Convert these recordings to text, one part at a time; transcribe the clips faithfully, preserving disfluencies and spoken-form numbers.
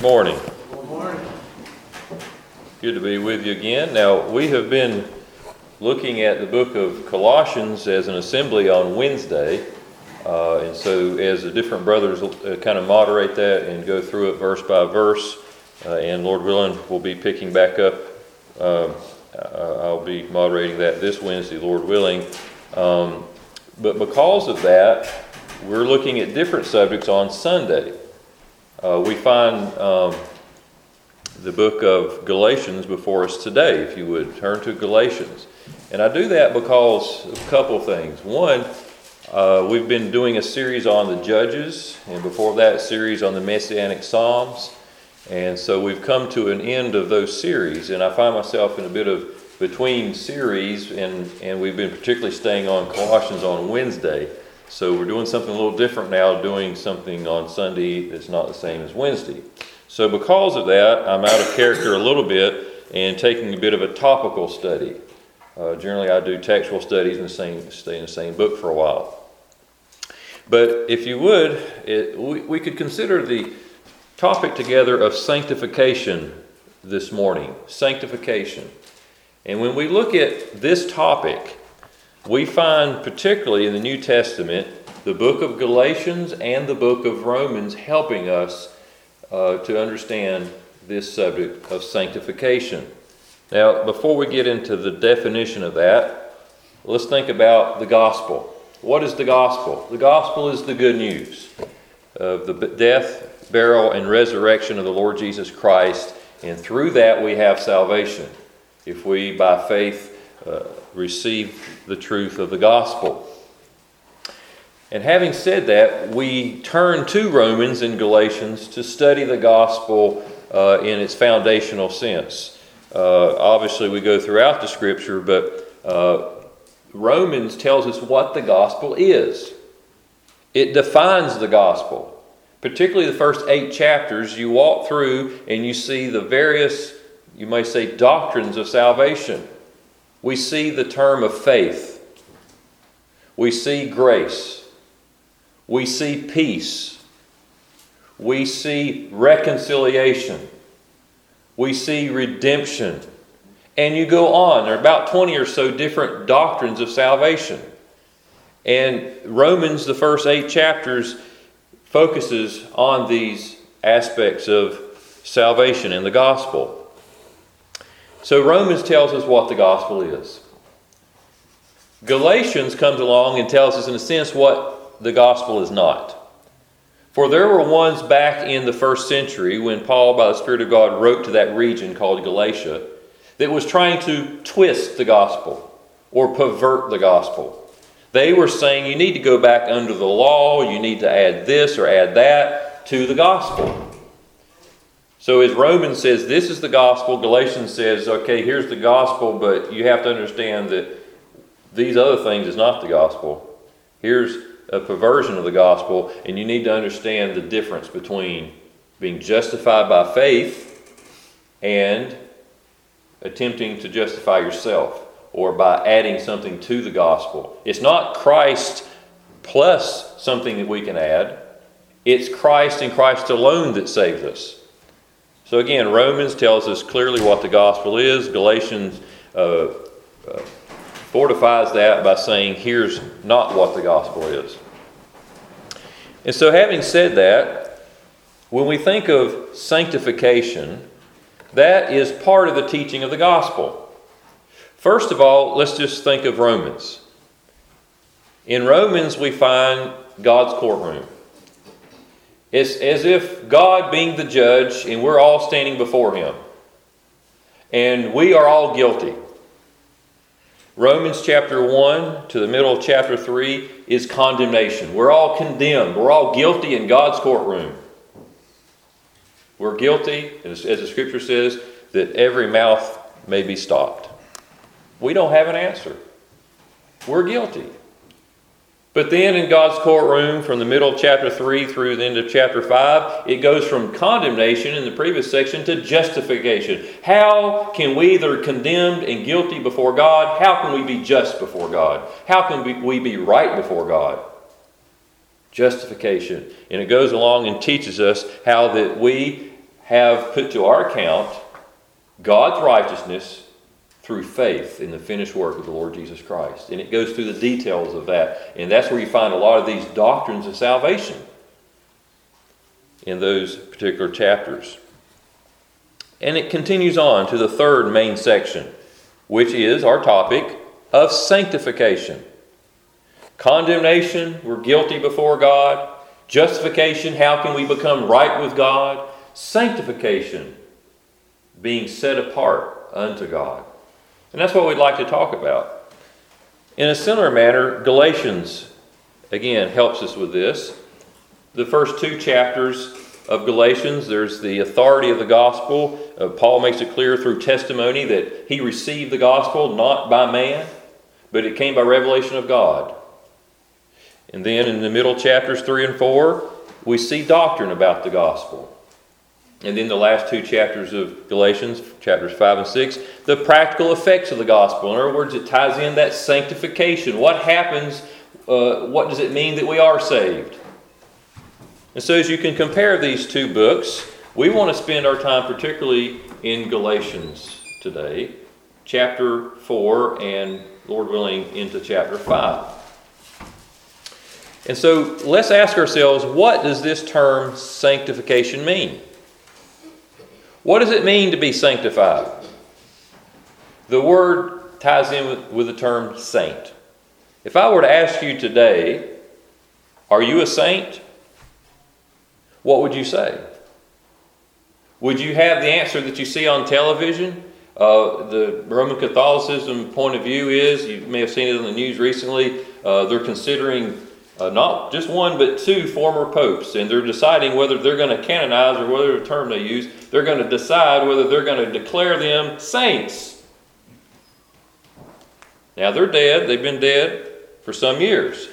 morning. Good morning. Good to be with you again. Now, we have been looking at the book of Colossians as an assembly on Wednesday. Uh, and so as the different brothers uh, kind of moderate that and go through it verse by verse, uh, and Lord willing, we'll be picking back up. Uh, I'll be moderating that this Wednesday, Lord willing. Um, but because of that, we're looking at different subjects on Sunday. Uh, we find um, the book of Galatians before us today, if you would turn to Galatians. And I do that because of a couple things. One, uh, we've been doing a series on the Judges, and before that, a series on the Messianic Psalms. And so we've come to an end of those series, and I find myself in a bit of between series, and, and we've been particularly staying on Colossians on Wednesday. So we're doing something a little different now, doing something on Sunday that's not the same as Wednesday. So because of that, I'm out of character a little bit and taking a bit of a topical study. Uh, generally, I do textual studies and same, stay in the same book for a while. But if you would, it, we, we could consider the topic together of sanctification this morning. Sanctification. And when we look at this topic, we find particularly in the New Testament, the book of Galatians and the book of Romans helping us uh, to understand this subject of sanctification. Now, before we get into the definition of that, let's think about the gospel. What is the gospel? The gospel is the good news of the death, burial, and resurrection of the Lord Jesus Christ, and through that we have salvation if we, by faith, uh, receive the truth of the gospel. And having said that, we turn to Romans and Galatians to study the gospel uh, in its foundational sense. Uh, obviously, we go throughout the Scripture, but uh, Romans tells us what the gospel is. It defines the gospel. Particularly the first eight chapters, you walk through and you see the various, you may say, doctrines of salvation. We see the term of faith. We see grace. We see peace. We see reconciliation. We see redemption. And you go on. There are about twenty or so different doctrines of salvation. And Romans, the first eight chapters, focuses on these aspects of salvation and the gospel. So Romans tells us what the gospel is. Galatians comes along and tells us in a sense what the gospel is not. For there were ones back in the first century when Paul, by the Spirit of God, wrote to that region called Galatia that was trying to twist the gospel or pervert the gospel. They were saying you need to go back under the law, you need to add this or add that to the gospel. So as Romans says, this is the gospel, Galatians says, okay, here's the gospel, but you have to understand that these other things is not the gospel. Here's a perversion of the gospel, and you need to understand the difference between being justified by faith and attempting to justify yourself, or by adding something to the gospel. It's not Christ plus something that we can add. It's Christ and Christ alone that saves us. So again, Romans tells us clearly what the gospel is. Galatians uh, uh, fortifies that by saying, here's not what the gospel is. And so having said that, when we think of sanctification, that is part of the teaching of the gospel. First of all, let's just think of Romans. In Romans, we find God's courtroom. It's as if God being the judge, and we're all standing before Him. And we are all guilty. Romans chapter one to the middle of chapter three is condemnation. We're all condemned. We're all guilty in God's courtroom. We're guilty, as the Scripture says, that every mouth may be stopped. We don't have an answer. We're guilty. But then in God's courtroom, from the middle of chapter three through the end of chapter five, it goes from condemnation in the previous section to justification. How can we that are condemned and guilty before God, how can we be just before God? How can we be right before God? Justification. And it goes along and teaches us how that we have put to our account God's righteousness through faith in the finished work of the Lord Jesus Christ. And it goes through the details of that. And that's where you find a lot of these doctrines of salvation in those particular chapters. And it continues on to the third main section, which is our topic of sanctification. Condemnation, we're guilty before God. Justification, how can we become right with God? Sanctification, being set apart unto God. And that's what we'd like to talk about. In a similar manner, Galatians, again, helps us with this. The first two chapters of Galatians, there's the authority of the gospel. Uh, Paul makes it clear through testimony that he received the gospel not by man, but it came by revelation of God. And then in the middle chapters three and four, we see doctrine about the gospel. And then the last two chapters of Galatians, chapters five and six, the practical effects of the gospel. In other words, it ties in that sanctification. What happens, uh, what does it mean that we are saved? And so as you can compare these two books, we want to spend our time particularly in Galatians today, chapter four, and Lord willing, into chapter five. And so let's ask ourselves, what does this term sanctification mean? What does it mean to be sanctified? The word ties in with, with the term saint. If I were to ask you today, are you a saint? What would you say? Would you have the answer that you see on television? Uh, the Roman Catholicism point of view is, you may have seen it on the news recently, uh, they're considering uh, not just one but two former popes, and they're deciding whether they're going to canonize, or whatever term they use, they're going to decide whether they're going to declare them saints. Now they're dead, they've been dead for some years.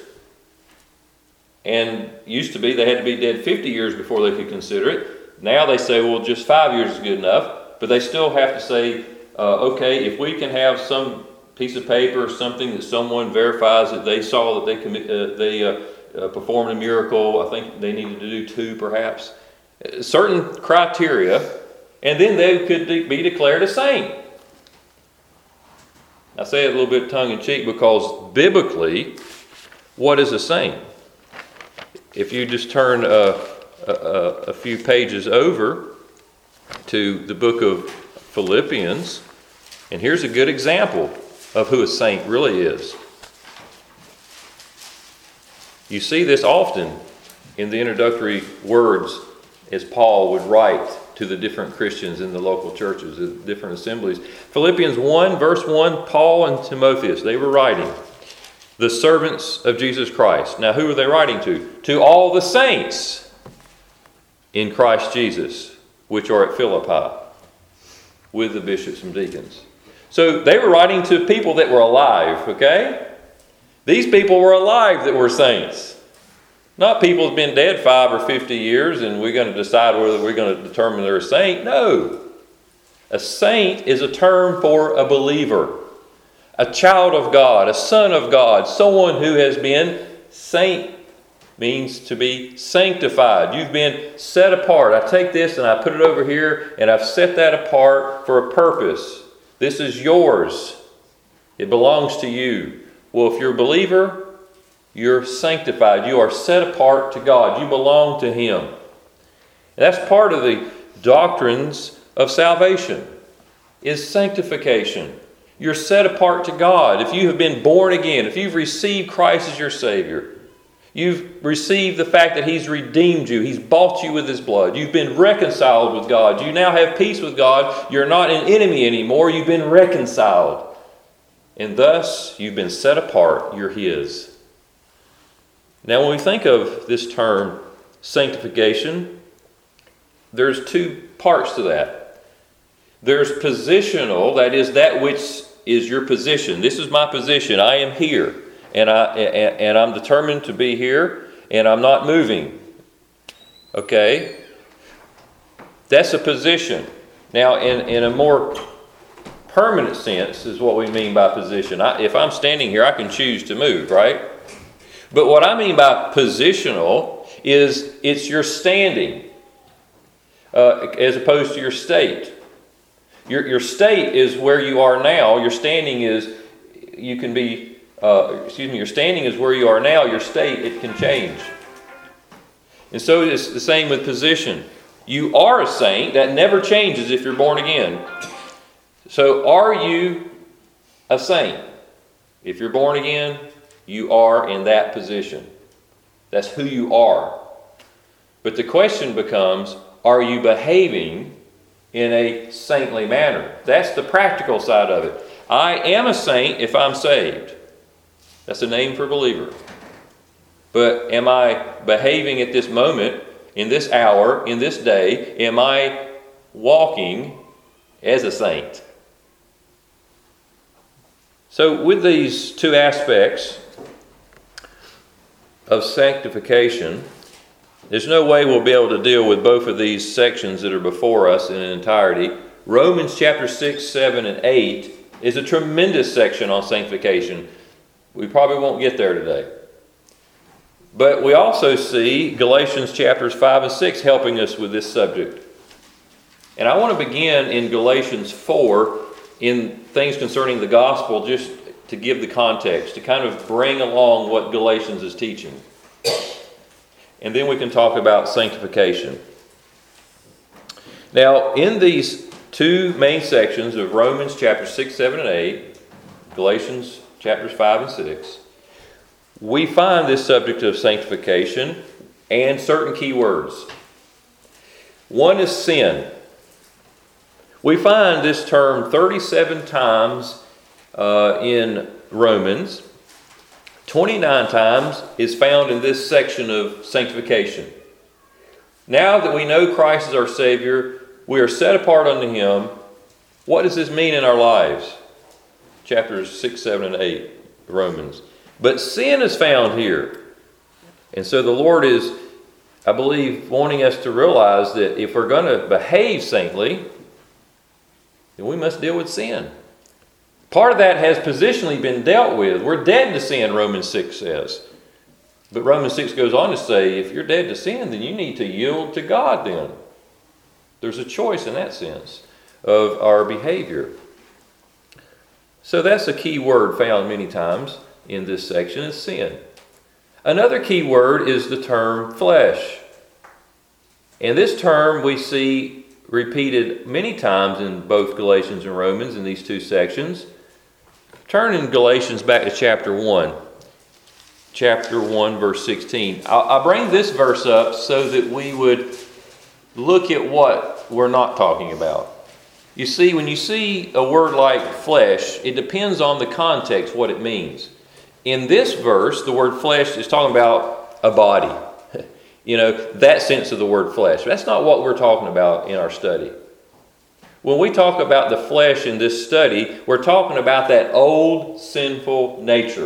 And used to be they had to be dead fifty years before they could consider it. Now they say, well, just five years is good enough. But they still have to say, uh, okay, if we can have some piece of paper or something that someone verifies that they saw that they commi- uh, they uh, uh, performed a miracle. I think they needed to do two perhaps. Certain criteria, and then they could de- be declared a saint. I say it a little bit tongue-in-cheek because biblically, what is a saint? If you just turn uh, a, a, a few pages over to the book of Philippians, and here's a good example of who a saint really is. You see this often in the introductory words as Paul would write to the different Christians in the local churches, the different assemblies. Philippians one, verse one, Paul and Timotheus, they were writing, the servants of Jesus Christ. Now, who are they writing to? To all the saints in Christ Jesus, which are at Philippi, with the bishops and deacons. So they were writing to people that were alive, okay? These people were alive that were saints. Not people who've been dead five or fifty years and we're going to decide whether we're going to determine they're a saint. No. A saint is a term for a believer, a child of God, a son of God, someone who has been saint. Means to be sanctified. You've been set apart. I take this and I put it over here and I've set that apart for a purpose. This is yours. It belongs to you. Well, if you're a believer, you're sanctified. You are set apart to God. You belong to Him. And that's part of the doctrines of salvation, is sanctification. You're set apart to God. If you have been born again, if you've received Christ as your Savior, you've received the fact that He's redeemed you. He's bought you with His blood. You've been reconciled with God. You now have peace with God. You're not an enemy anymore. You've been reconciled. And thus, you've been set apart. You're His. Now, when we think of this term, sanctification, there's two parts to that. There's positional, that is that which is your position. This is my position. I am here. And, I, and, and I'm determined to be here, and I'm not moving. Okay? That's a position. Now, in, in a more permanent sense is what we mean by position. I, if I'm standing here, I can choose to move, right? But what I mean by positional is it's your standing. uh, as opposed to your state. Your, your state is where you are now. Your standing is, you can be, uh, excuse me, your standing is where you are now. Your state, it can change. And so it's the same with position. You are a saint. That never changes if you're born again. So are you a saint? If you're born again, you are in that position. That's who you are. But the question becomes, are you behaving in a saintly manner? That's the practical side of it. I am a saint if I'm saved. That's a name for a believer. But am I behaving at this moment, in this hour, in this day? Am I walking as a saint? So with these two aspects of sanctification, there's no way we'll be able to deal with both of these sections that are before us in entirety. Romans chapter six, seven, and eight is a tremendous section on sanctification. We probably won't get there today. But we also see Galatians chapters five and six helping us with this subject. And I want to begin in Galatians four in things concerning the gospel, just to give the context, to kind of bring along what Galatians is teaching. And then we can talk about sanctification. Now, in these two main sections of Romans chapters six, seven, and eight, Galatians chapters five and six, we find this subject of sanctification and certain key words. One is sin. We find this term thirty-seven times uh, in Romans. twenty-nine times is found in this section of sanctification. Now that we know Christ is our Savior, we are set apart unto Him. What does this mean in our lives? Chapters six, seven, and eight, Romans. But sin is found here. And so the Lord is, I believe, wanting us to realize that if we're going to behave saintly, then we must deal with sin. Part of that has positionally been dealt with. We're dead to sin, Romans six says. But Romans six goes on to say, if you're dead to sin, then you need to yield to God then. There's a choice in that sense of our behavior. So that's a key word found many times in this section, is sin. Another key word is the term flesh. And this term we see repeated many times in both Galatians and Romans in these two sections. Turn in Galatians back to chapter one. Chapter one, verse sixteen. I'll, I'll bring this verse up so that we would look at what we're not talking about. You see, when you see a word like flesh, it depends on the context what it means. In this verse, the word flesh is talking about a body. You know, that sense of the word flesh. That's not what we're talking about in our study. When we talk about the flesh in this study, we're talking about that old sinful nature.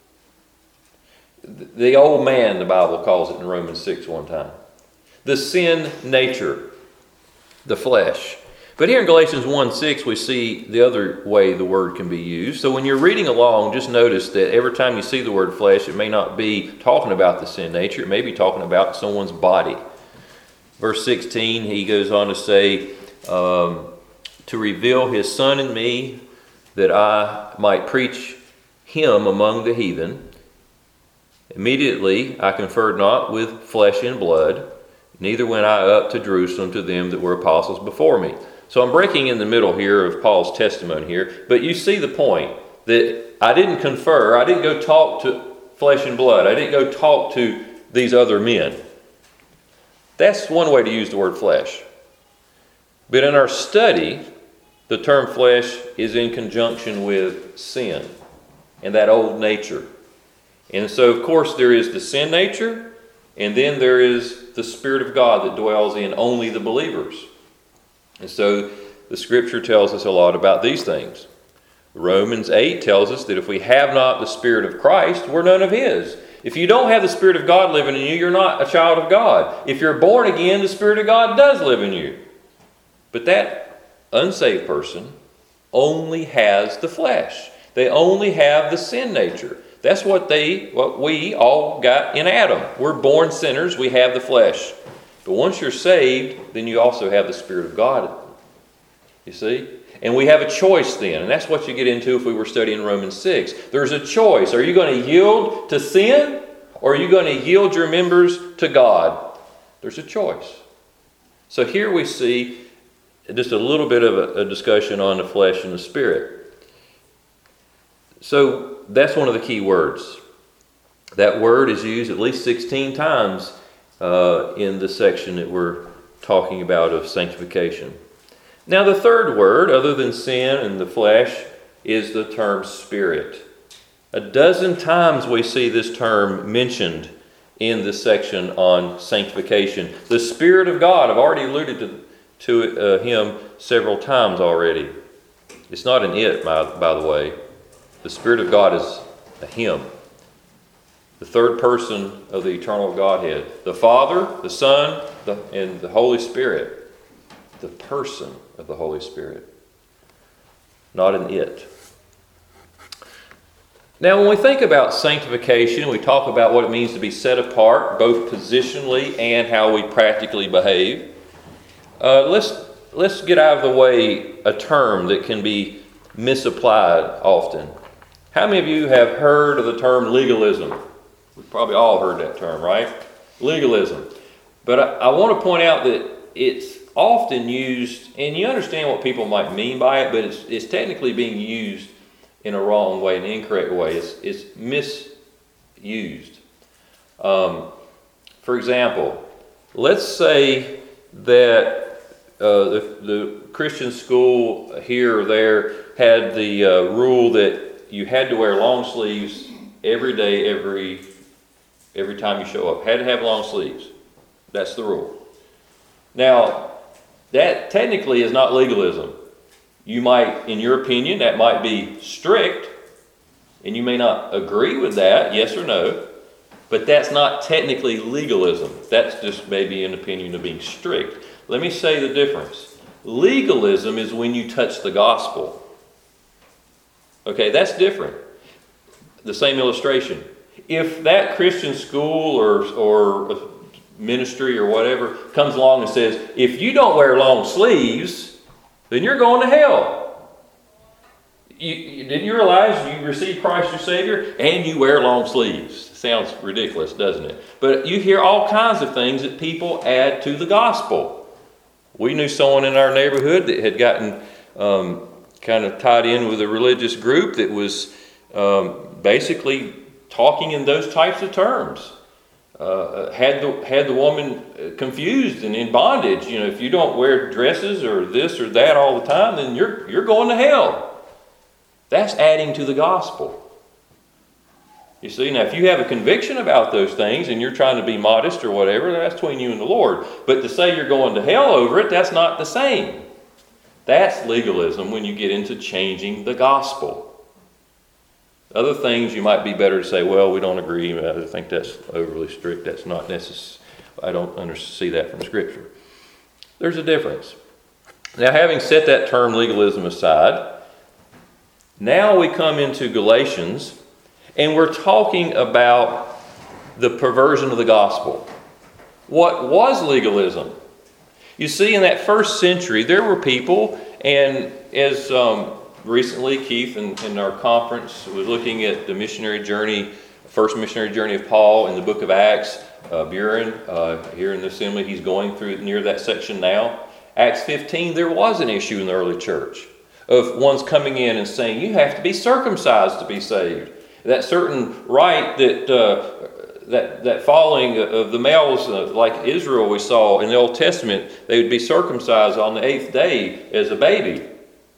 The old man, the Bible calls it in Romans six one time. The sin nature, the flesh. But here in Galatians one six, we see the other way the word can be used. So when you're reading along, just notice that every time you see the word flesh, it may not be talking about the sin nature. It may be talking about someone's body. Verse sixteen, he goes on to say, um, to reveal his Son in me, that I might preach him among the heathen. Immediately I conferred not with flesh and blood, neither went I up to Jerusalem to them that were apostles before me. So I'm breaking in the middle here of Paul's testimony here, but you see the point that I didn't confer, I didn't go talk to flesh and blood, I didn't go talk to these other men. That's one way to use the word flesh. But in our study, the term flesh is in conjunction with sin and that old nature. And so, of course, there is the sin nature, and then there is the Spirit of God that dwells in only the believers. And so the Scripture tells us a lot about these things. Romans eight tells us that if we have not the Spirit of Christ, we're none of His. If you don't have the Spirit of God living in you, you're not a child of God. If you're born again, the Spirit of God does live in you. But that unsaved person only has the flesh. They only have the sin nature. That's what they, what we all got in Adam. We're born sinners. We have the flesh. But once you're saved, then you also have the Spirit of God. You see? And we have a choice then. And that's what you get into if we were studying Romans six. There's a choice. Are you going to yield to sin? Or are you going to yield your members to God? There's a choice. So here we see just a little bit of a, a discussion on the flesh and the spirit. So that's one of the key words. That word is used at least sixteen times uh, in the section that we're talking about of sanctification. Now the third word, other than sin and the flesh, is the term spirit. A dozen times we see this term mentioned in this section on sanctification. The Spirit of God, I've already alluded to, to uh, him several times already. It's not an it, by, by the way. The Spirit of God is a him. The third person of the eternal Godhead. The Father, the Son, the, and the Holy Spirit. The person of the Holy Spirit. Not an it. Now, when we think about sanctification, we talk about what it means to be set apart, both positionally and how we practically behave. Uh, let's let's get out of the way a term that can be misapplied often. How many of you have heard of the term legalism? We've probably all heard that term, right? Legalism. But I, I want to point out that it's often used, and you understand what people might mean by it, but it's, it's technically being used in a wrong way, an incorrect way. It's, it's misused. Um, for example, let's say that uh, the, the Christian school here or there had the uh, rule that you had to wear long sleeves every day, every every time you show up. Had to have long sleeves. That's the rule. Now, that technically is not legalism. You might, in your opinion, that might be strict, and you may not agree with that, yes or no, but that's not technically legalism. That's just maybe an opinion of being strict. Let me say the difference. Legalism is when you touch the gospel. Okay, that's different. The same illustration. If that Christian school or, or ministry or whatever comes along and says, if you don't wear long sleeves, then you're going to hell. You, you, didn't you realize you receive Christ your Savior and you wear long sleeves? Sounds ridiculous, doesn't it? But you hear all kinds of things that people add to the gospel. We knew someone in our neighborhood that had gotten um, kind of tied in with a religious group that was um, basically talking in those types of terms. Uh, had the had the woman confused and in bondage. You know, if you don't wear dresses or this or that all the time, then you're you're going to hell. That's adding to the gospel. You see, now if you have a conviction about those things and you're trying to be modest or whatever, that's between you and the Lord. But to say you're going to hell over it, that's not the same. That's legalism when you get into changing the gospel. Other things you might be better to say, well, we don't agree. I think that's overly strict. That's not necessary. I don't under- see that from Scripture. There's a difference. Now, having set that term legalism aside, now we come into Galatians, and we're talking about the perversion of the gospel. What was legalism? You see, in that first century, there were people, and as um, recently Keith in, in our conference was looking at the missionary journey, first missionary journey of Paul in the book of Acts. Uh, Buren, uh, here in the assembly, he's going through near that section now. Acts fifteen, there was an issue in the early church of ones coming in and saying, you have to be circumcised to be saved. That certain rite that uh, that that following of the males, uh, like Israel we saw in the Old Testament, they would be circumcised on the eighth day as a baby.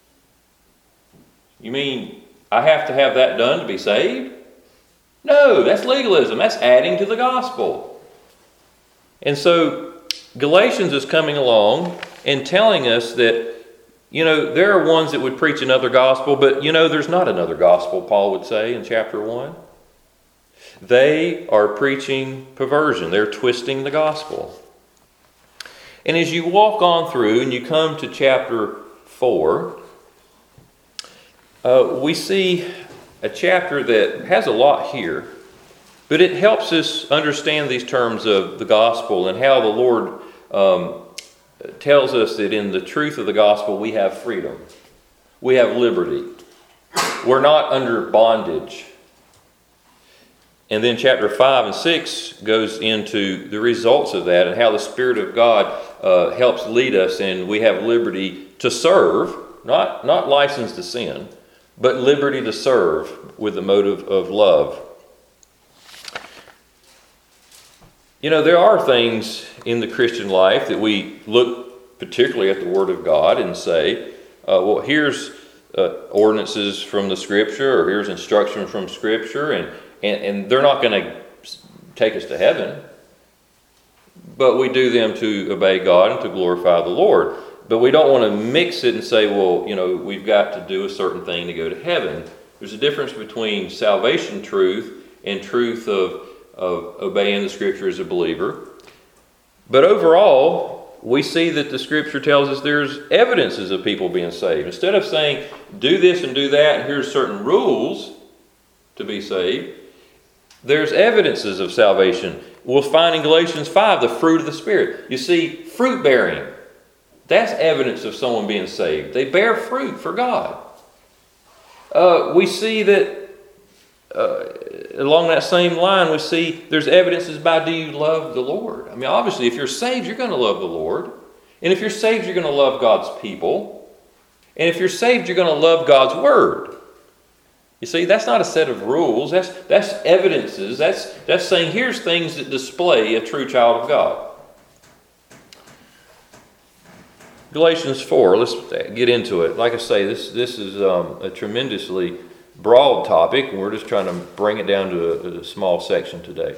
You mean I have to have that done to be saved? No, that's legalism. That's adding to the gospel. And so Galatians is coming along and telling us that, you know, there are ones that would preach another gospel, but, you know, there's not another gospel, Paul would say in chapter one. They are preaching perversion. They're twisting the gospel. And as you walk on through and you come to chapter four, uh, we see a chapter that has a lot here, but it helps us understand these terms of the gospel and how the Lord um, tells us that in the truth of the gospel we have freedom. We have liberty. We're not under bondage. And then chapter five and six goes into the results of that and how the Spirit of God uh, helps lead us, and we have liberty to serve, not, not license to sin, but liberty to serve with the motive of love. You know, there are things in the Christian life that we look particularly at the Word of God and say, uh, well, here's uh, ordinances from the Scripture, or here's instruction from Scripture, and And, and they're not going to take us to heaven, but we do them to obey God and to glorify the Lord. But we don't want to mix it and say, well, you know, we've got to do a certain thing to go to heaven. There's a difference between salvation truth and truth of, of obeying the Scripture as a believer. But overall, we see that the Scripture tells us there's evidences of people being saved. Instead of saying, do this and do that, and here's certain rules to be saved, there's evidences of salvation. We'll find in Galatians five the fruit of the Spirit. You see, fruit bearing, that's evidence of someone being saved. They bear fruit for God. Uh, we see that uh, along that same line, we see there's evidences by, do you love the Lord? I mean, obviously, if you're saved, you're going to love the Lord. And if you're saved, you're going to love God's people. And if you're saved, you're going to love God's Word. You see, that's not a set of rules. That's that's evidences. That's that's saying here's things that display a true child of God. Galatians four. Let's get into it. Like I say, this this is um, a tremendously broad topic, and we're just trying to bring it down to a, a small section today.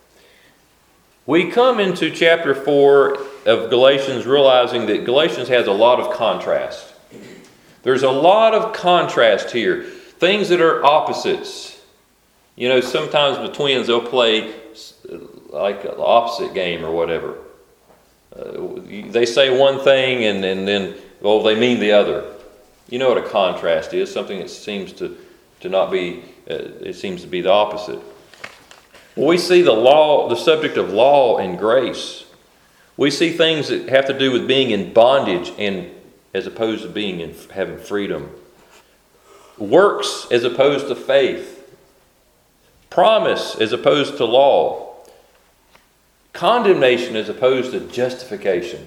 We come into chapter four of Galatians realizing that Galatians has a lot of contrast. There's a lot of contrast here. Things that are opposites. You know, sometimes the twins, they'll play like an opposite game or whatever. Uh, they say one thing and, and then, well, they mean the other. You know what a contrast is, something that seems to, to not be, uh, it seems to be the opposite. Well, we see the law, the subject of law and grace. We see things that have to do with being in bondage and as opposed to being in having freedom. Works as opposed to faith. Promise as opposed to law. Condemnation as opposed to justification.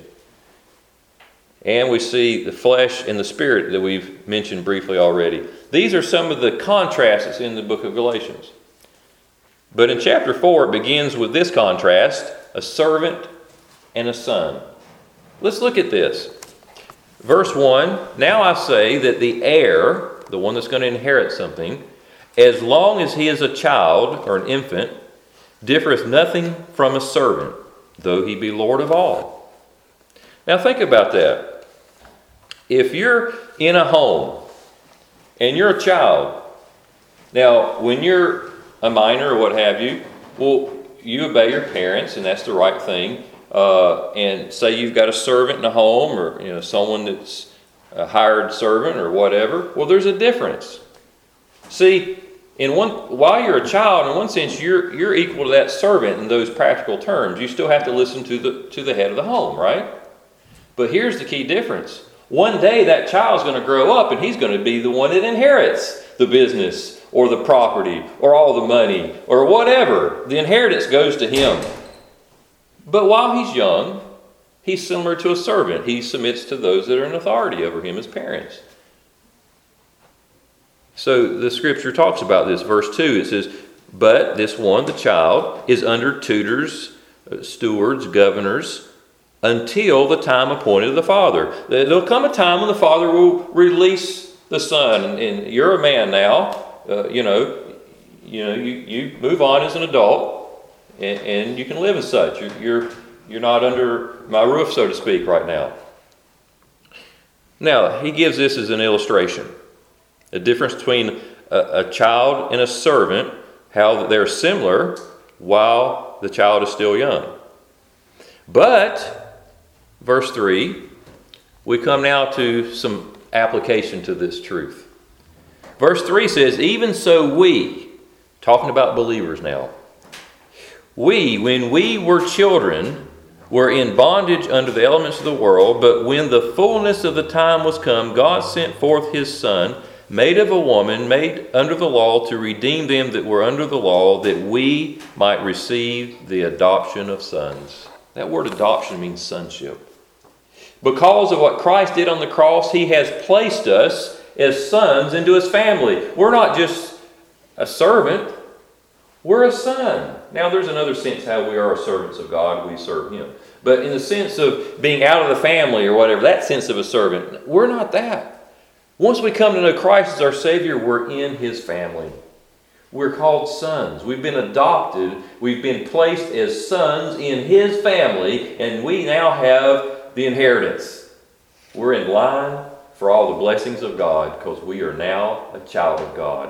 And we see the flesh and the spirit that we've mentioned briefly already. These are some of the contrasts that's in the book of Galatians. But in chapter four, it begins with this contrast, a servant and a son. Let's look at this. Verse one, now I say that the heir, the one that's going to inherit something, as long as he is a child or an infant, differeth nothing from a servant, though he be Lord of all. Now think about that. If you're in a home and you're a child, now when you're a minor or what have you, well, you obey your parents, and that's the right thing. Uh, and say you've got a servant in a home, or you know someone that's a hired servant or whatever. Well, there's a difference. See, in one, while you're a child, in one sense, you're you're equal to that servant in those practical terms. You still have to listen to the to the head of the home, right? But here's the key difference. One day that child's going to grow up, and he's going to be the one that inherits the business or the property or all the money or whatever. The inheritance goes to him. But while he's young, he's similar to a servant. He submits to those that are in authority over him as parents. So the scripture talks about this. Verse two, it says, but this one, the child, is under tutors, stewards, governors, until the time appointed of the father. There'll come a time when the father will release the son. And, and you're a man now. Uh, you know, you know, you, you move on as an adult. And, and you can live as such. You're, you're you're not under my roof, so to speak, right now. Now, he gives this as an illustration. A difference between a, a child and a servant, how they're similar while the child is still young. But, verse three, we come now to some application to this truth. Verse three says, even so we, talking about believers now, we, when we were children, were in bondage under the elements of the world, but when the fullness of the time was come, God sent forth his Son, made of a woman, made under the law, to redeem them that were under the law, that we might receive the adoption of sons. That word adoption means sonship. Because of what Christ did on the cross, he has placed us as sons into his family. We're not just a servant, we're a son. Now there's another sense how we are servants of God, we serve him. But in the sense of being out of the family or whatever, that sense of a servant, we're not that. Once we come to know Christ as our Savior, we're in his family. We're called sons. We've been adopted. We've been placed as sons in his family, and we now have the inheritance. We're in line for all the blessings of God because we are now a child of God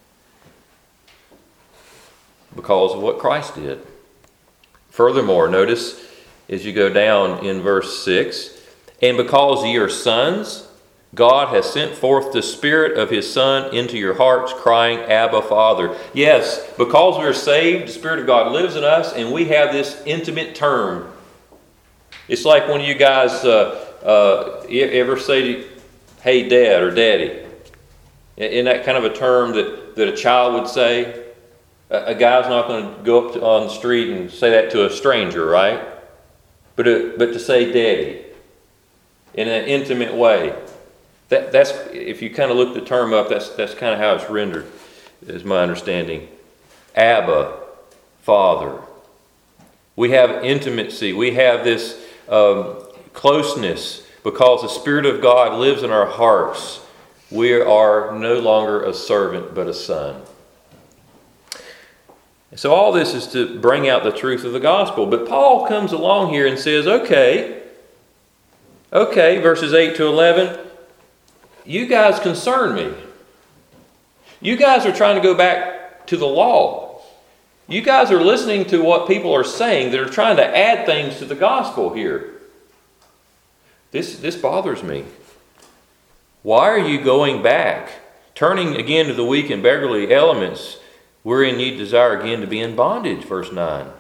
because of what Christ did. Furthermore, notice as you go down in verse six, and because ye are sons, God has sent forth the Spirit of his Son into your hearts, crying, Abba, Father. Yes, because we are saved, the Spirit of God lives in us, and we have this intimate term. It's like when you guys uh, uh, ever say, to, hey, Dad or Daddy. Isn't that kind of a term that, that a child would say? A, a guy's not going to go up to, on the street and say that to a stranger, right? But, uh, but to say Daddy in an intimate way. That, that's, if you kind of look the term up, that's, that's kind of how it's rendered, is my understanding. Abba, Father. We have intimacy. We have this um, closeness because the Spirit of God lives in our hearts. We are no longer a servant, but a son. So all this is to bring out the truth of the gospel. But Paul comes along here and says, okay, okay, verses eight to eleven, you guys concern me. You guys are trying to go back to the law. You guys are listening to what people are saying that are trying to add things to the gospel here. This, this bothers me. Why are you going back, turning again to the weak and beggarly elements, wherein ye desire again to be in bondage, verse nine.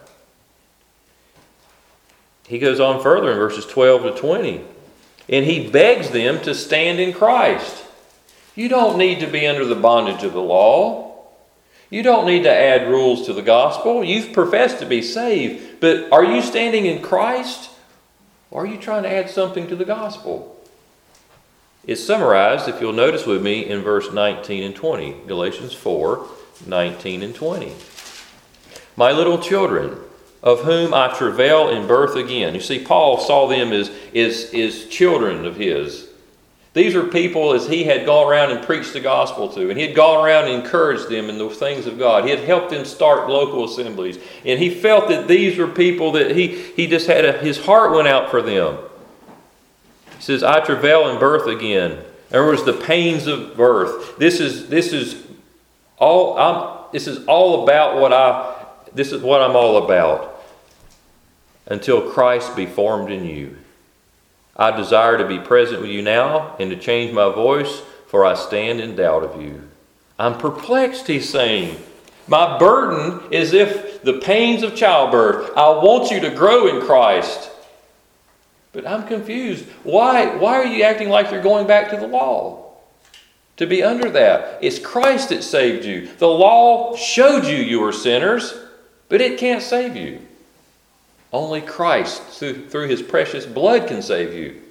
He goes on further in verses twelve to twenty. And he begs them to stand in Christ. You don't need to be under the bondage of the law. You don't need to add rules to the gospel. You've professed to be saved. But are you standing in Christ? Or are you trying to add something to the gospel? It's summarized, if you'll notice with me, in verse nineteen and twenty. Galatians four, nineteen and twenty. My little children, of whom I travail in birth again. You see, Paul saw them as, as, as children of his. These are people as he had gone around and preached the gospel to. And he had gone around and encouraged them in the things of God. He had helped them start local assemblies. And he felt that these were people that he, he just had a, his heart went out for them. He says, I travail in birth again. There was the pains of birth. This is this is all I'm this is all about what I This is what I'm all about. Until Christ be formed in you. I desire to be present with you now and to change my voice, for I stand in doubt of you. I'm perplexed, he's saying. My burden is if the pains of childbirth. I want you to grow in Christ. But I'm confused. Why, why are you acting like you're going back to the law? To be under that. It's Christ that saved you. The law showed you you were sinners. But it can't save you. Only Christ, through, through his precious blood, can save you.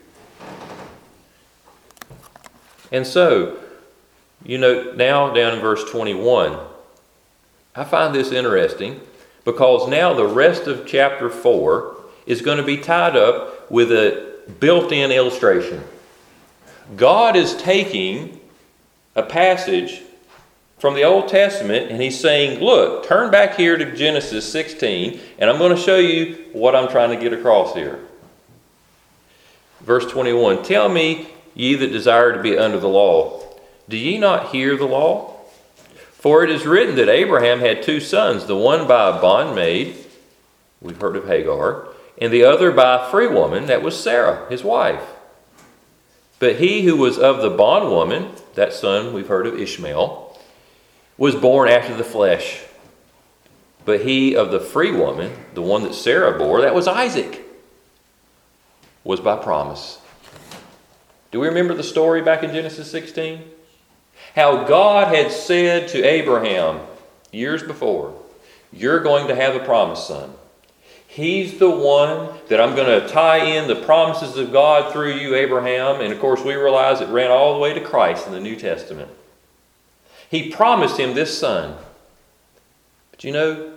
And so, you know, now down in verse twenty-one, I find this interesting because now the rest of chapter four is going to be tied up with a built-in illustration. God is taking a passage from the Old Testament, and he's saying, look, turn back here to Genesis sixteen, and I'm going to show you what I'm trying to get across here. Verse twenty-one, tell me, ye that desire to be under the law, do ye not hear the law? For it is written that Abraham had two sons, the one by a bondmaid, we've heard of Hagar, and the other by a free woman, that was Sarah, his wife. But he who was of the bondwoman, that son we've heard of Ishmael, was born after the flesh. But he of the free woman, the one that Sarah bore, that was Isaac. was by promise. Do we remember the story back in Genesis sixteen? How God had said to Abraham years before, you're going to have a promised son. He's the one that I'm going to tie in the promises of God through you, Abraham. And of course, we realize it ran all the way to Christ in the New Testament. He promised him this son. But you know,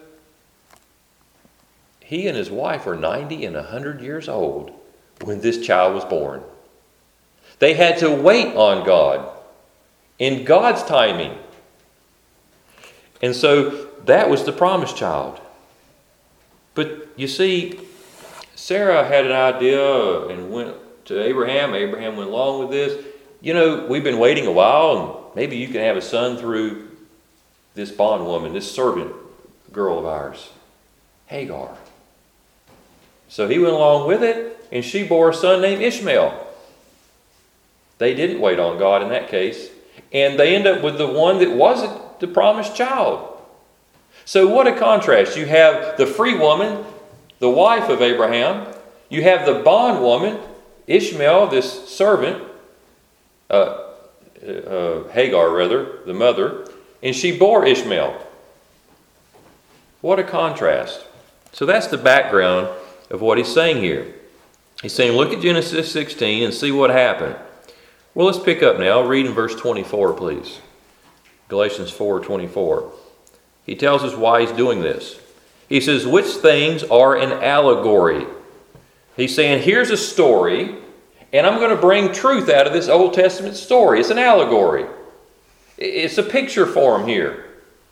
he and his wife were ninety and one hundred years old when this child was born. They had to wait on God in God's timing. And so that was the promised child. But you see, Sarah had an idea and went to Abraham. Abraham went along with this. You know, we've been waiting a while, and maybe you can have a son through this bondwoman, this servant girl of ours, Hagar. So he went along with it, and she bore a son named Ishmael. They didn't wait on God in that case. And they end up with the one that wasn't the promised child. So what a contrast. You have the free woman, the wife of Abraham. You have the bondwoman, Ishmael, this servant, uh, uh, Hagar rather, the mother. And she bore Ishmael. What a contrast. So that's the background of what he's saying here. He's saying, look at Genesis sixteen and see what happened. Well, let's pick up now. Read in verse twenty-four, please. Galatians four twenty-four. He tells us why he's doing this. He says, which things are an allegory? He's saying, here's a story, and I'm going to bring truth out of this Old Testament story. It's an allegory. It's a picture form here.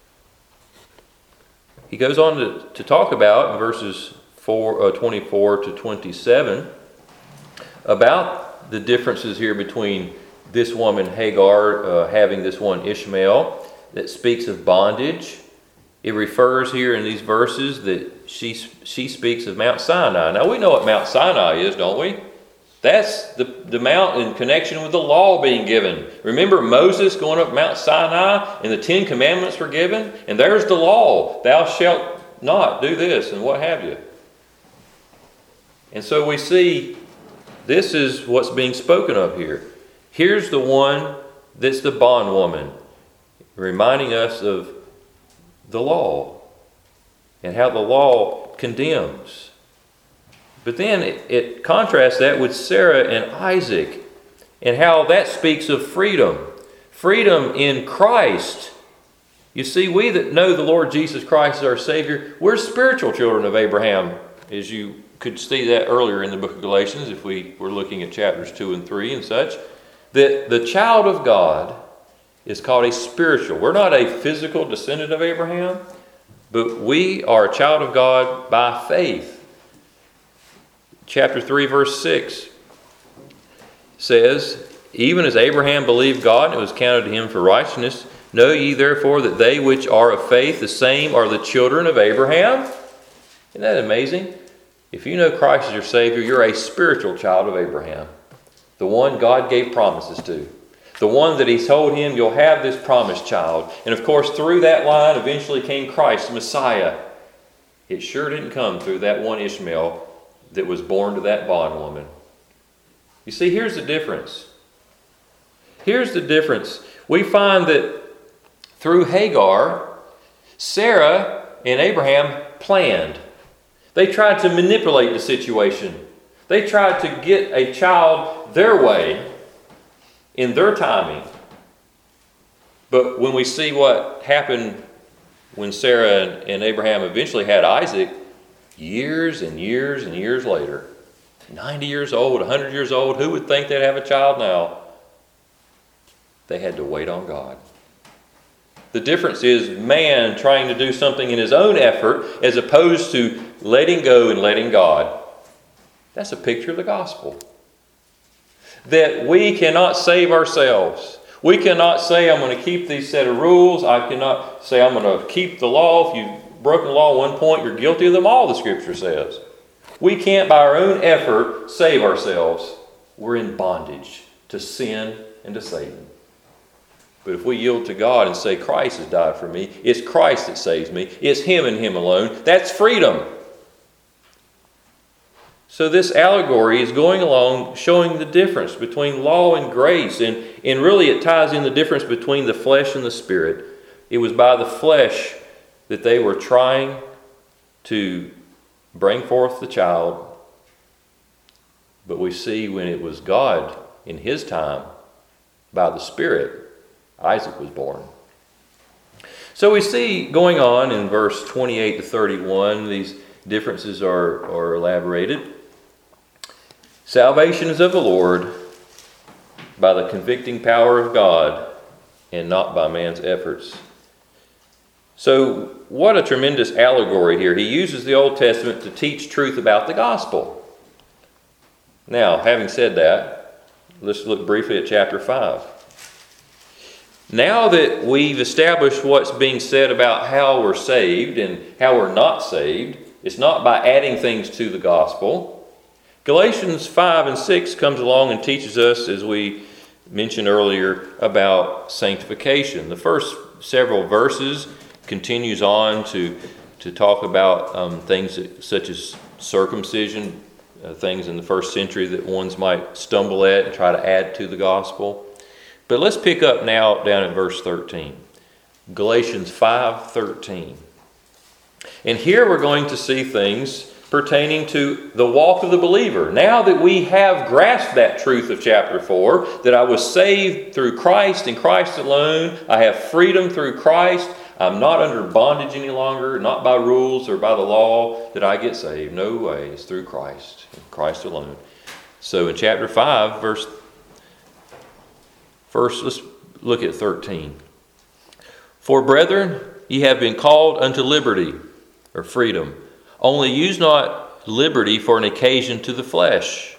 He goes on to, to talk about in verses four, uh, twenty-four to twenty-seven about the differences here between this woman Hagar uh, having this one Ishmael that speaks of bondage. It refers here in these verses that she, she speaks of Mount Sinai. Now we know what Mount Sinai is, don't we? That's the, the mount in connection with the law being given. Remember Moses going up Mount Sinai and the Ten Commandments were given? And there's the law. Thou shalt not do this and what have you. And so we see this is what's being spoken of here. Here's the one that's the bondwoman, reminding us of the law and how the law condemns. But then it, it contrasts that with Sarah and Isaac and how that speaks of freedom. Freedom in Christ. You see, we that know the Lord Jesus Christ as our Savior, we're spiritual children of Abraham, as you could see that earlier in the book of Galatians if we were looking at chapters two and three and such. That the child of God is called a spiritual. We're not a physical descendant of Abraham, but we are a child of God by faith. Chapter three, verse six says, even as Abraham believed God, and it was counted to him for righteousness, know ye therefore that they which are of faith, the same are the children of Abraham. Isn't that amazing? If you know Christ as your Savior, you're a spiritual child of Abraham. The one God gave promises to. The one that he told him, you'll have this promised child. And of course, through that line eventually came Christ, Messiah. It sure didn't come through that one Ishmael that was born to that bondwoman. You see, here's the difference. Here's the difference. We find that through Hagar, Sarah and Abraham planned. They tried to manipulate the situation. They tried to get a child their way in their timing. But when we see what happened when Sarah and Abraham eventually had Isaac, years and years and years later, ninety years old, one hundred years old, who would think they'd have a child now? They had to wait on God. The difference is man trying to do something in his own effort as opposed to letting go and letting God. That's a picture of the gospel. That we cannot save ourselves. We cannot say, I'm going to keep these set of rules. I cannot say, I'm going to keep the law. If you've broken the law at one point, you're guilty of them all, the Scripture says. We can't, by our own effort, save ourselves. We're in bondage to sin and to Satan. But if we yield to God and say, Christ has died for me, it's Christ that saves me, it's Him and Him alone, that's freedom. So this allegory is going along showing the difference between law and grace. And, and really it ties in the difference between the flesh and the spirit. It was by the flesh that they were trying to bring forth the child. But we see when it was God in his time, by the Spirit, Isaac was born. So we see going on in verse twenty-eight to thirty-one, these differences are, are elaborated. Salvation is of the Lord by the convicting power of God and not by man's efforts. So what a tremendous allegory here. He uses the Old Testament to teach truth about the gospel. Now, having said that, let's look briefly at chapter five. Now that we've established what's being said about how we're saved and how we're not saved, it's not by adding things to the gospel. Galatians five and six comes along and teaches us, as we mentioned earlier, about sanctification. The first several verses continues on to, to talk about um, things that, such as circumcision, uh, things in the first century that ones might stumble at and try to add to the gospel. But let's pick up now down at verse thirteen. Galatians five thirteen. And here we're going to see things pertaining to the walk of the believer. Now that we have grasped that truth of chapter four, that I was saved through Christ and Christ alone, I have freedom through Christ, I'm not under bondage any longer, not by rules or by the law that I get saved. No way, it's through Christ, Christ alone. So in chapter five, verse First, let's look at thirteen. For brethren, ye have been called unto liberty, or freedom. Only use not liberty for an occasion to the flesh,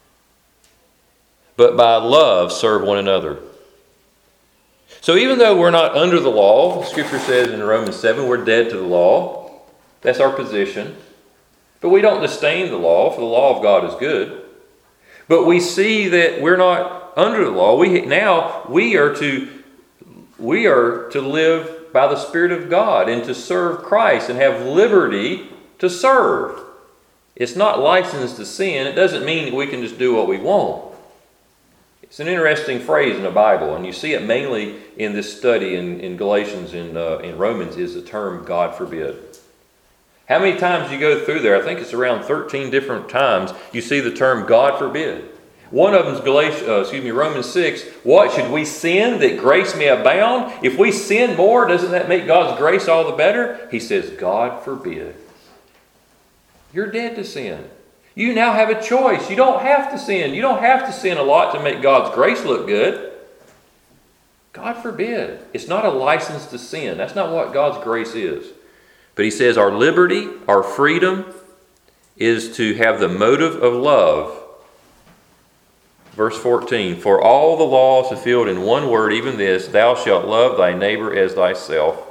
but by love serve one another. So even though we're not under the law, Scripture says in Romans seven, we're dead to the law. That's our position. But we don't disdain the law, for the law of God is good. But we see that we're not under the law. We now we are to we are to live by the Spirit of God and to serve Christ and have liberty to serve. It's not licensed to sin. It doesn't mean that we can just do what we want. It's an interesting phrase in the Bible, and you see it mainly in this study in, in Galatians and uh, in Romans, is the term God forbid. How many times you go through there? I think it's around thirteen different times you see the term God forbid. One of them is Galatians, uh, excuse me, Romans six. What, should we sin that grace may abound? If we sin more, doesn't that make God's grace all the better? He says, God forbid. You're dead to sin. You now have a choice. You don't have to sin. You don't have to sin a lot to make God's grace look good. God forbid. It's not a license to sin. That's not what God's grace is. But he says our liberty, our freedom, is to have the motive of love. Verse fourteen, for all the law is fulfilled in one word, even this, thou shalt love thy neighbor as thyself.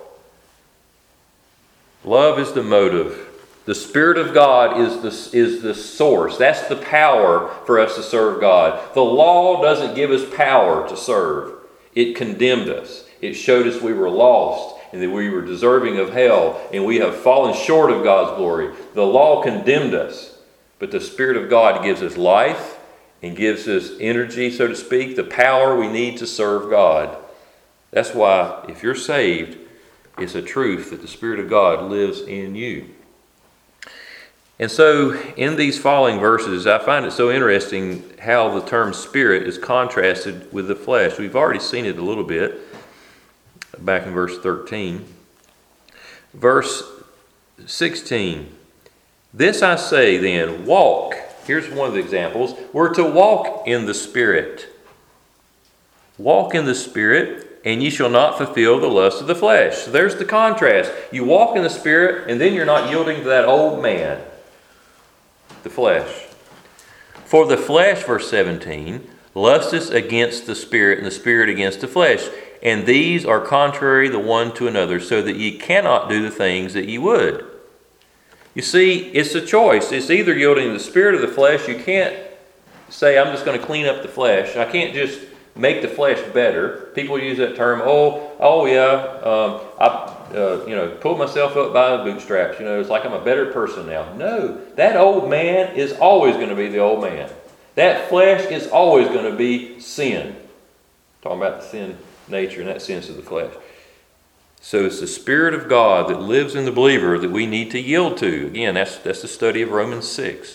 Love is the motive. The Spirit of God is the, is the source. That's the power for us to serve God. The law doesn't give us power to serve. It condemned us. It showed us we were lost and that we were deserving of hell and we have fallen short of God's glory. The law condemned us, but the Spirit of God gives us life and gives us energy, so to speak, the power we need to serve God. That's why, if you're saved, it's a truth that the Spirit of God lives in you. And so, in these following verses, I find it so interesting how the term spirit is contrasted with the flesh. We've already seen it a little bit back in verse thirteen. Verse sixteen. This I say then, walk. Here's one of the examples. We're to walk in the Spirit. Walk in the Spirit, and ye shall not fulfill the lust of the flesh. So there's the contrast. You walk in the Spirit, and then you're not yielding to that old man, the flesh. For the flesh, verse seventeen, lusteth against the Spirit, and the Spirit against the flesh. And these are contrary the one to another, so that ye cannot do the things that ye would. You see, it's a choice. It's either yielding to the spirit or the flesh. You can't say, I'm just going to clean up the flesh. I can't just make the flesh better. People use that term, oh, oh yeah, um, I uh, you know, pulled myself up by the bootstraps. You know, it's like I'm a better person now. No, that old man is always going to be the old man. That flesh is always going to be sin. Talking about the sin nature in that sense of the flesh. So it's the Spirit of God that lives in the believer that we need to yield to. Again, that's, that's the study of Romans six.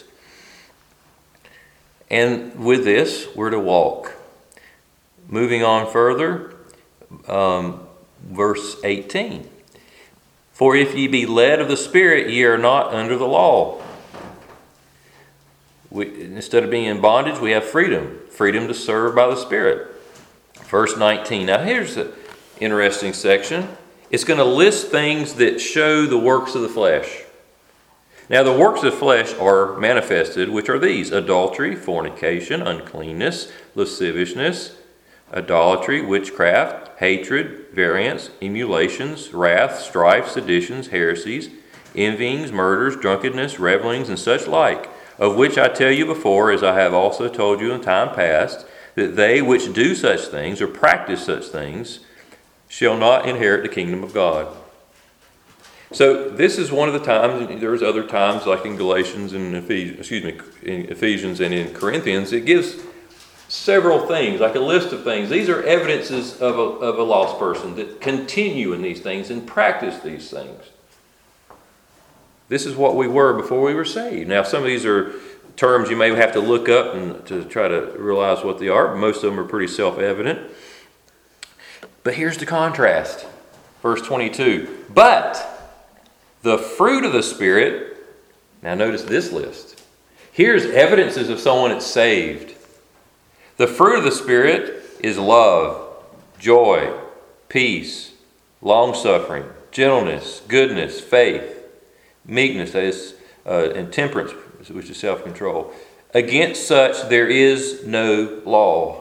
And with this, we're to walk. Moving on further, um, verse eighteen. For if ye be led of the Spirit, ye are not under the law. We, instead of being in bondage, we have freedom. Freedom to serve by the Spirit. Verse nineteen. Now here's the interesting section. It's going to list things that show the works of the flesh. Now the works of the flesh are manifested, which are these: adultery, fornication, uncleanness, lasciviousness, idolatry, witchcraft, hatred, variance, emulations, wrath, strife, seditions, heresies, envyings, murders, drunkenness, revelings, and such like, of which I tell you before, as I have also told you in time past, that they which do such things or practice such things shall not inherit the kingdom of God. So this is one of the times, there's other times like in Galatians and Ephesians, excuse me, in Ephesians and in Corinthians, it gives several things, like a list of things. These are evidences of a, of a lost person that continue in these things and practice these things. This is what we were before we were saved. Now, some of these are terms you may have to look up and to try to realize what they are. But most of them are pretty self-evident. But here's the contrast. Verse twenty-two. But the fruit of the Spirit, now notice this list. Here's evidences of someone that's saved. The fruit of the Spirit is love, joy, peace, long-suffering, gentleness, goodness, faith, meekness, that is, uh, and temperance, which is self-control. Against such there is no law.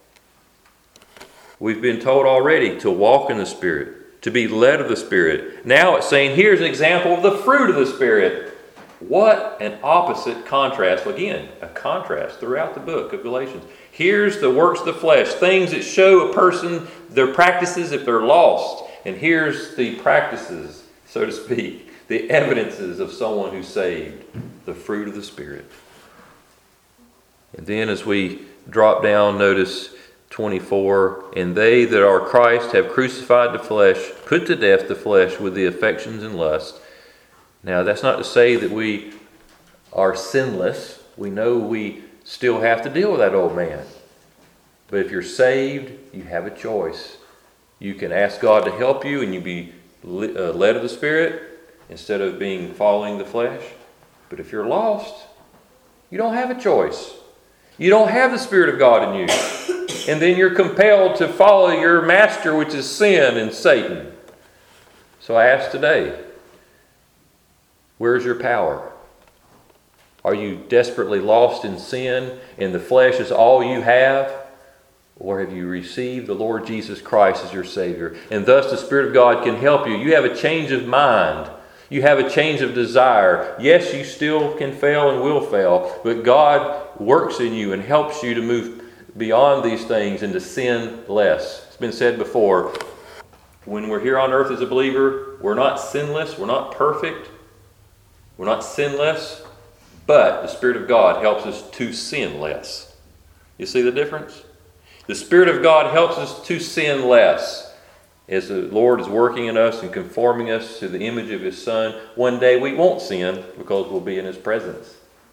We've been told already to walk in the Spirit, to be led of the Spirit. Now it's saying here's an example of the fruit of the Spirit. What an opposite contrast. Again, a contrast throughout the book of Galatians. Here's the works of the flesh, things that show a person their practices if they're lost. And here's the practices, so to speak, the evidences of someone who's saved, the fruit of the Spirit. And then as we drop down, notice twenty-four, and they that are Christ have crucified the flesh, put to death the flesh with the affections and lust. Now that's not to say that we are sinless. We know we still have to deal with that old man. But if you're saved, you have a choice. You can ask God to help you and you be led of the Spirit instead of being following the flesh. But if you're lost, you don't have a choice. You don't have the Spirit of God in you. And then you're compelled to follow your master, which is sin and Satan. So I ask today, where's your power? Are you desperately lost in sin and the flesh is all you have? Or have you received the Lord Jesus Christ as your Savior? And thus the Spirit of God can help you. You have a change of mind. You have a change of desire. Yes, you still can fail and will fail, but God works in you and helps you to move beyond these things and to sin less. It's been said before, when we're here on earth as a believer, we're not sinless, we're not perfect, we're not sinless, but the Spirit of God helps us to sin less. You see the difference? The Spirit of God helps us to sin less. As the Lord is working in us and conforming us to the image of His Son, one day we won't sin because we'll be in His presence.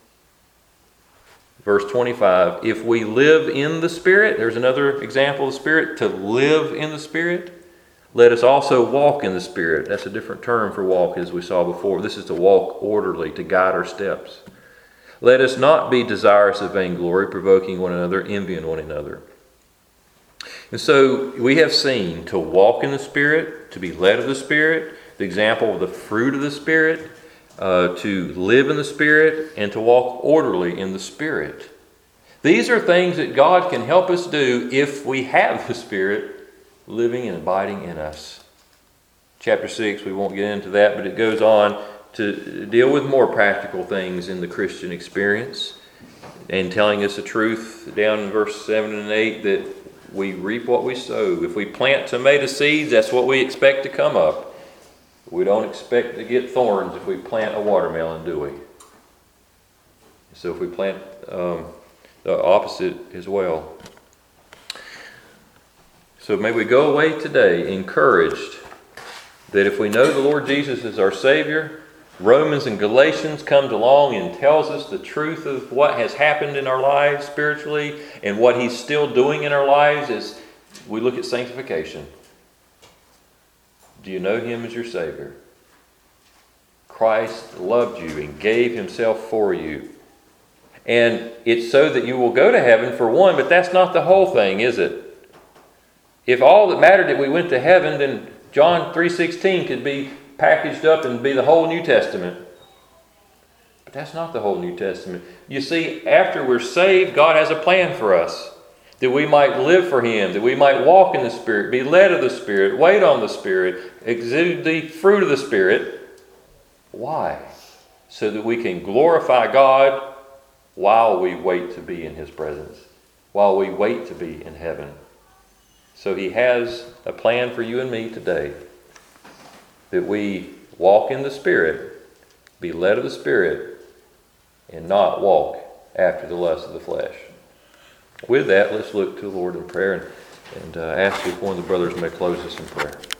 Verse twenty-five, if we live in the Spirit, there's another example of the Spirit, to live in the Spirit, let us also walk in the Spirit. That's a different term for walk as we saw before. This is to walk orderly, to guide our steps. Let us not be desirous of vainglory, provoking one another, envying one another. And so we have seen to walk in the Spirit, to be led of the Spirit, the example of the fruit of the Spirit, uh, to live in the Spirit, and to walk orderly in the Spirit. These are things that God can help us do if we have the Spirit living and abiding in us. Chapter six, we won't get into that, but it goes on to deal with more practical things in the Christian experience and telling us the truth down in verse seven and eight that we reap what we sow. If we plant tomato seeds, that's what we expect to come up. We don't expect to get thorns if we plant a watermelon, do we? So if we plant um, the opposite as well. So may we go away today encouraged that if we know the Lord Jesus is our Savior, Romans and Galatians comes along and tells us the truth of what has happened in our lives spiritually and what He's still doing in our lives as we look at sanctification. Do you know Him as your Savior? Christ loved you and gave Himself for you. And it's so that you will go to heaven for one, but that's not the whole thing, is it? If all that mattered that we went to heaven, then John three sixteen could be packaged up and be the whole New Testament. But that's not the whole New Testament. You see, after we're saved, God has a plan for us. That we might live for Him, that we might walk in the Spirit, be led of the Spirit, wait on the Spirit, exude the fruit of the Spirit. Why? So that we can glorify God while we wait to be in His presence, while we wait to be in heaven. So He has a plan for you and me today, that we walk in the Spirit, be led of the Spirit, and not walk after the lust of the flesh. With that, let's look to the Lord in prayer and, and uh, ask if one of the brothers may close us in prayer.